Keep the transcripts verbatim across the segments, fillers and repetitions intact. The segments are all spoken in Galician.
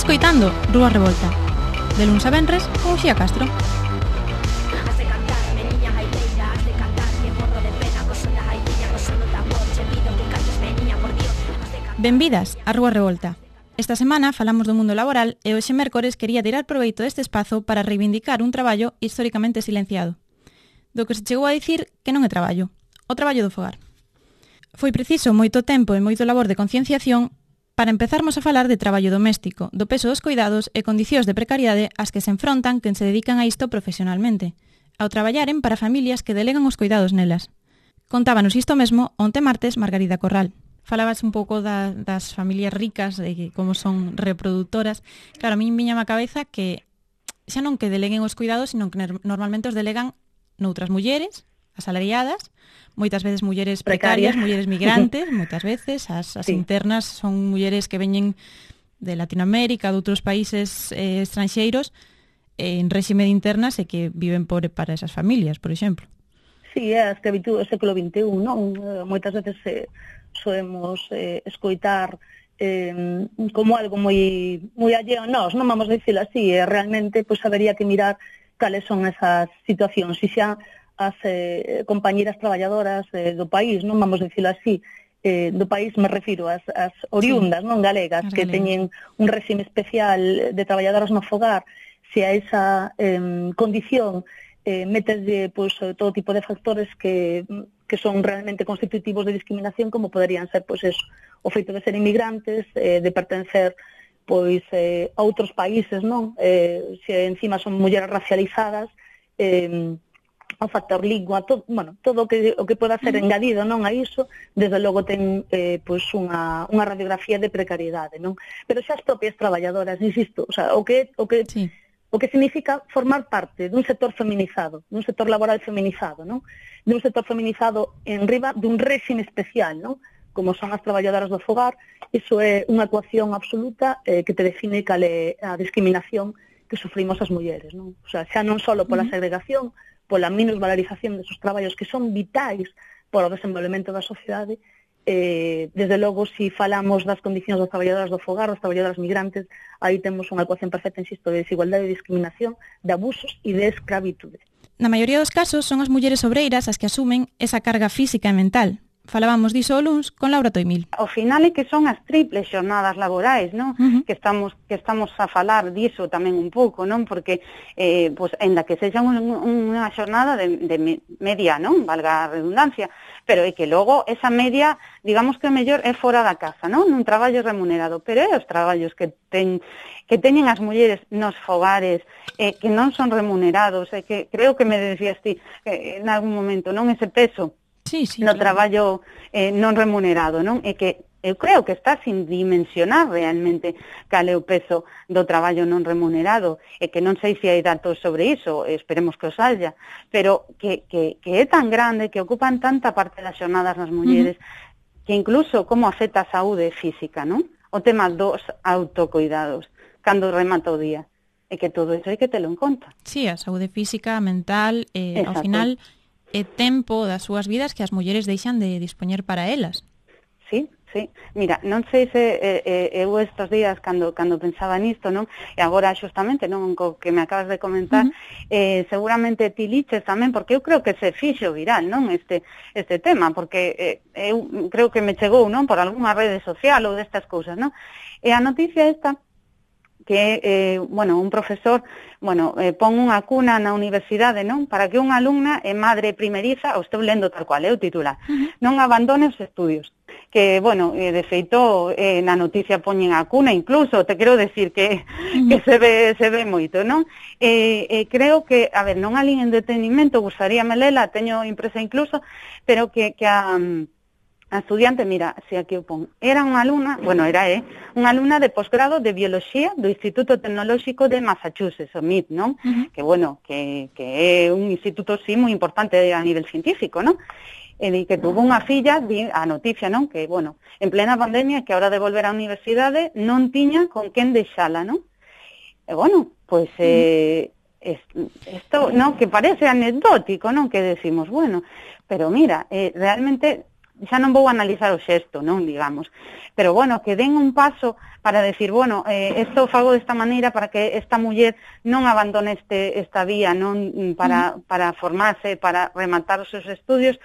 escoitando Rúa Revolta, de luns a venres con Uxía Castro. Benvidas a Rúa Revolta. Esta semana falamos do mundo laboral e hoxe mércores quería tirar proveito deste espazo para reivindicar un traballo históricamente silenciado. Do que se chegou a dicir que non é traballo, o traballo do fogar. Foi preciso moito tempo e moito labor de concienciación para empezarmos a falar de traballo doméstico, do peso dos cuidados e condicións de precariedade ás que se enfrontan quen se dedican a isto profesionalmente, ao traballaren para familias que delegan os cuidados nelas. Contábanos isto mesmo onte martes Margarida Corral. Falabas un pouco da, das familias ricas, de como son reproductoras. Claro, a mí viñame a cabeza que xa non que deleguen os cuidados, sino que normalmente os delegan noutras mulleres, asalariadas, moitas veces mulleres precarias, precarias mulleres migrantes, moitas veces, as, as sí. internas son mulleres que veñen de Latinoamérica, de outros países eh, estranxeiros, eh, en réxime de internas e que viven por, para esas familias, por exemplo. Sí, é a esclavitud do século vinte e un, non? Moitas veces eh, soemos eh, escoitar eh, como algo moi moi alleo a nós, non vamos a dicilo así, e realmente pois habería que mirar cales son esas situacións, e xa as eh, compañeras traballadoras eh, do país, non vamos a dicilo así, eh, do país me refiro ás, as oriundas, sí, non galegas, que galegas. Teñen un réxime especial de traballadoras no fogar, se a esa eh, condición eh, meteslle pois, todo tipo de factores que, que son realmente constitutivos de discriminación, como poderían ser pois, eso, o feito de ser inmigrantes, eh, de pertencer pois eh, a outros países, non? Eh, se encima son mulleres racializadas, eh, o factor lingua, todo, bueno, todo o que, o que poda ser engadido non a iso, desde logo ten eh, pois unha, unha radiografía de precariedade, non? Pero xa as propias traballadoras, insisto, o, sea, o que o que sí. o que significa formar parte dun sector feminizado, dun sector laboral feminizado, non? Dun sector feminizado en riba dun réxime especial, non? Como son as traballadoras do fogar, iso é unha ecuación absoluta eh, que te define cal é a discriminación que sufrimos as mulleres, non? O sea, xa non só pola segregación, pola minusvalorización desos traballos que son vitais para o desenvolvemento da sociedade, eh, desde logo, se si falamos das condicións das traballadoras do fogar, das traballadoras migrantes, aí temos unha ecuación perfecta, insisto, de desigualdade e discriminación, de abusos e de escravitude. Na maioría dos casos son as mulleres obreiras as que asumen esa carga física e mental. Falábamos diso o luns con Laura Toimil. Ao final é que son as triples xornadas laborais, non? Uh-huh. Que estamos que estamos a falar diso tamén un pouco, non? Porque eh pois aínda que sexa un, unha xornada de, de media, non? Valga a redundancia, pero é que logo esa media, digamos que mellor é fora da casa, non? Nun traballo remunerado, pero é os traballos que ten que teñen as mulleres nos fogares, eh, que non son remunerados, e que creo que me decías ti eh, en algún momento, non? Ese peso sí, sí, no claro. traballo eh, non remunerado, non? E que eu creo que está sin dimensionar realmente cal é o peso do traballo non remunerado, e que non sei se hai datos sobre iso, esperemos que os haya, pero que, que, que é tan grande, que ocupan tanta parte das xornadas nas mulleres, uh-huh. que incluso como afecta a saúde física, non? O tema dos autocuidados, cando remata o día, e que todo iso hai que telo en conta. Sí, a saúde física, mental, eh, ao final é tempo das súas vidas que as mulleres deixan de dispoñer para elas. Sí, sí. Mira, non sei se eh, eh, eu estes días cando cando pensaba nisto, non? E agora xustamente, non, co que me acabas de comentar, uh-huh. eh, seguramente ti liches tamén, porque eu creo que se fixo viral, non? Este este tema, porque eh, eu creo que me chegou, non, por algunha rede social ou destas cousas, non? E a noticia esta que, eh, bueno, un profesor, bueno, eh, pon unha cuna na universidade, non? Para que unha alumna e madre primeriza, o estou lendo tal cual, é o titular, uh-huh. non abandone os estudios. Que, bueno, eh, de feito, eh, na noticia poñen a cuna, incluso, te quero decir que, uh-huh. que se ve se ve moito, non? Eh, eh, creo que, a ver, non a lin en detenimento, gustaríame lela, teño impresa incluso, pero que, que a... A estudiante, mira, se aquí o pon, era unha alumna, bueno, era é, eh, unha alumna de posgrado de Bioloxía do Instituto Tecnolóxico de Massachusetts, o M I T, non? Uh-huh. Que, bueno, que, que é un instituto, sí, moi importante a nivel científico, non? E di que tuvo unha filla, di, a noticia, non? Que, bueno, en plena pandemia, que a hora de volver á universidade, non tiña con quen deixala, non? E, bueno, pois, eh, isto, non? Que parece anecdótico, non? Que decimos, bueno, pero mira, eh, realmente... xa non vou analizar o xesto, non, digamos. Pero, bueno, que den un paso para decir, bueno, eh, isto fago desta maneira para que esta muller non abandone este, esta vía, non para, para formarse, para rematar os seus estudios,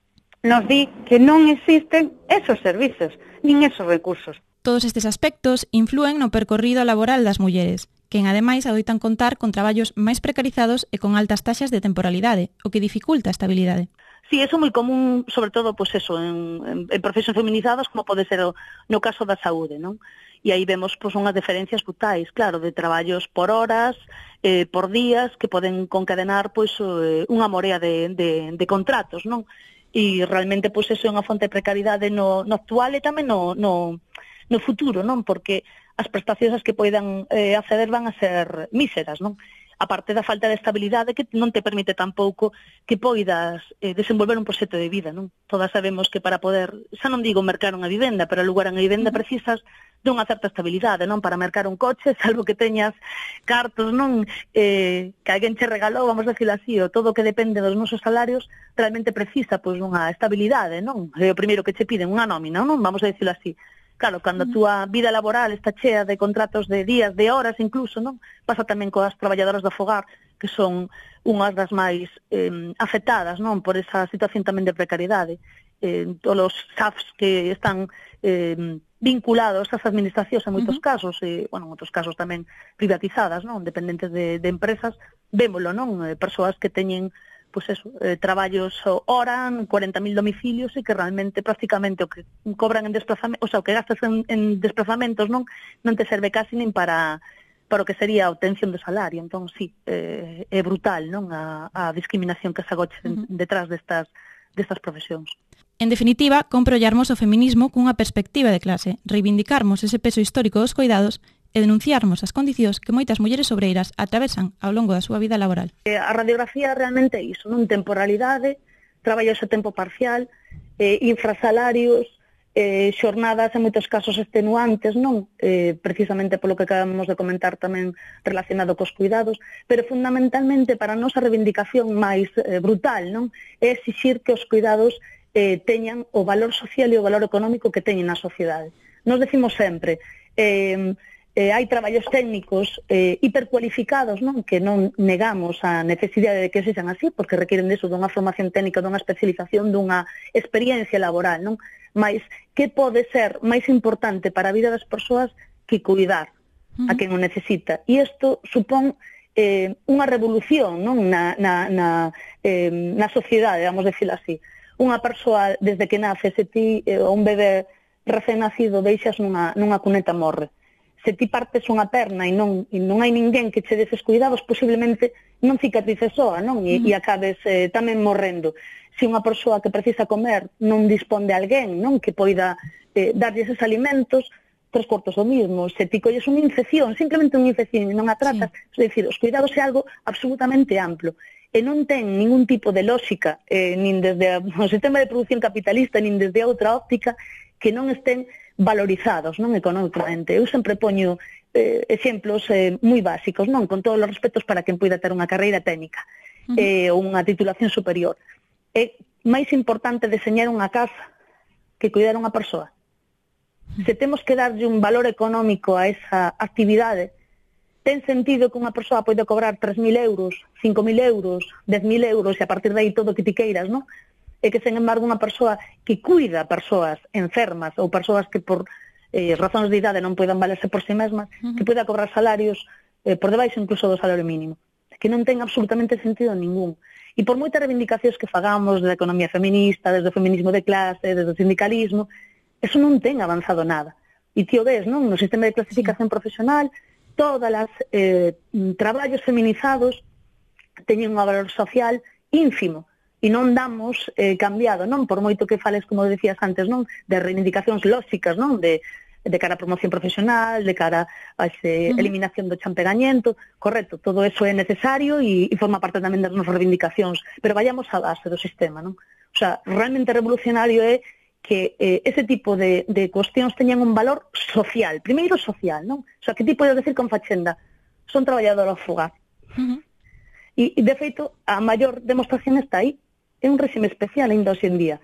nos di que non existen esos servizos, nin esos recursos. Todos estes aspectos influen no percorrido laboral das mulleres, que ademais adoitan contar con traballos máis precarizados e con altas taxas de temporalidade, o que dificulta a estabilidade. Sí, eso é moi común, sobre todo, pues eso, en, en, en profesións feminizadas, como pode ser o, no caso da saúde, non? E aí vemos pues, unhas diferencias brutais, claro, de traballos por horas, eh, por días, que poden concadenar pues, eh, unha morea de, de, de contratos, non? E realmente pues, eso é unha fonte de precariedade no, no actual e tamén no, no, no futuro, non? Porque as prestacións as que poidan eh, acceder van a ser míseras, non? A parte da falta de estabilidade que non te permite tampouco que poidas eh, desenvolver un proxecto de vida, non? Todas sabemos que para poder, xa non digo mercar unha vivenda, pero alugar unha vivenda precisas dunha certa estabilidade, non? Para mercar un coche, salvo que teñas cartos, non? Eh, que alguén che regalou, vamos a decirlo así, o todo que depende dos nosos salarios, realmente precisa pois unha estabilidade, non? É o primeiro que che piden, unha nómina, non? Vamos a decirlo así. Claro, cando a túa vida laboral está chea de contratos de días, de horas incluso, non? Pasa tamén coas traballadoras do fogar, que son unhas das máis eh, afectadas, non? Por esa situación tamén de precariedade. Eh, todos os S A Fs que están eh, vinculados ás administracións en moitos uh-huh. casos, e, bueno, en outros casos tamén privatizadas, non? Dependentes de, de empresas, vémolo, non? Eh, persoas que teñen pois pues eso, eh, traballos horan, cuarenta mil domicilios e que realmente prácticamente o que cobran en desplazamentos, o sea, o que gastas en, en desplazamentos non non te serve casi nin para para o que sería a obtención de salario. Entón, sí, eh, é brutal, non, a, a discriminación que se agoche uh-huh. detrás destas destas profesións. En definitiva, compro ollarmos o feminismo cunha perspectiva de clase, reivindicarmos ese peso histórico dos coidados e denunciarmos as condicións que moitas mulleres obreiras atravesan ao longo da súa vida laboral. A radiografía realmente é iso, non? Temporalidade, traballos a tempo parcial, eh, infrasalarios, eh, xornadas en moitos casos extenuantes, non? Eh, precisamente polo que acabamos de comentar tamén relacionado cos cuidados, pero fundamentalmente para a nosa reivindicación máis eh, brutal, non? É exixir que os cuidados eh, teñan o valor social e o valor económico que teñen na sociedade. Nos decimos sempre, eh, Eh, hai traballos técnicos eh, hipercualificados, non? Que non negamos a necesidade de que sexan así, porque requieren deso dunha formación técnica, dunha especialización, dunha experiencia laboral, non? Mas que pode ser máis importante para a vida das persoas que cuidar uh-huh. a quen o necesita. E isto supón eh, unha revolución, non? Na, na, na, eh, na sociedade, vamos a decirlo así. Unha persoa, desde que nace, se ti eh, un bebé recén nacido deixas nunha, nunha cuneta morre. Se ti partes unha perna e non, e non hai ninguén que che deses cuidados, posiblemente non cicatrices soa, non? E, mm. e acabes eh, tamén morrendo. Se unha persoa que precisa comer non dispón de alguén, non? Que poida eh, darlle eses alimentos, tres cuartos do mismo. Se ti colles unha infección, simplemente unha infección e non a tratas, sí. É dicir, os cuidados é algo absolutamente amplo. E non ten ningún tipo de lógica, eh, nin desde o sistema de produción capitalista, nin desde outra óptica, que non estén valorizados, non, económicamente. Eu sempre poño eh, exemplos eh, moi básicos, non, con todos os respetos para quen poida ter unha carreira técnica uh-huh. eh, ou unha titulación superior. É máis importante deseñar unha casa que cuidar unha persoa. Uh-huh. Se temos que darlle un valor económico a esa actividade, ten sentido que unha persoa poida cobrar tres mil euros, cinco mil euros, dez mil euros e a partir de aí todo o que ti queiras, non? E que, sen embargo, unha persoa que cuida persoas enfermas ou persoas que por eh, razóns de idade non poidan valerse por si mesmas, uh-huh. que poida cobrar salarios eh, por debaixo incluso do salario mínimo, que non ten absolutamente sentido ningún. E por moitas reivindicacións que fagamos da economía feminista, desde o feminismo de clase, desde o sindicalismo, eso non ten avanzado nada. E ti o ves, non? No sistema de clasificación sí. profesional, todas as eh, traballos feminizados teñen un valor social ínfimo. E non damos eh, cambiado, non? Por moito que fales, como decías antes, non? De reivindicacións lóxicas, non? De, de cara a promoción profesional, de cara a ese uh-huh. eliminación do champegañento, correcto, todo eso é necesario e, e forma parte tamén das nosas reivindicacións, pero vayamos á base do sistema, non? O sea, realmente revolucionario é que eh, ese tipo de, de cuestións teñan un valor social, primeiro social, non? O sea, que ti podes decir con fachenda, son traballadora ao fogar. Uh-huh. E, e, de feito, a maior demostración está aí. É un réxime especial ainda hoxe en día.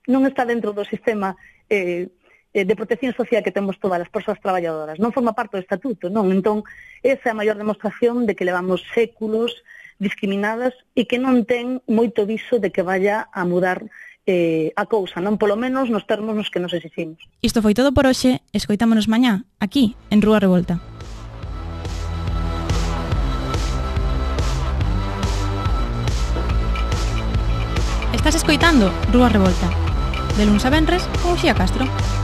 non está dentro do sistema eh, de protección social que temos todas as persoas traballadoras, non forma parte do estatuto, non? Entón, esa é a maior demostración de que levamos séculos discriminadas e que non ten moito viso de que vaya a mudar eh, a cousa, non polo menos nos termos nos que nos exiximos. Isto foi todo por hoxe, escoitámonos mañá, aquí, en Rúa Revolta. Estás escoitando Rúa Revolta, de luns a venres con Uxía Castro.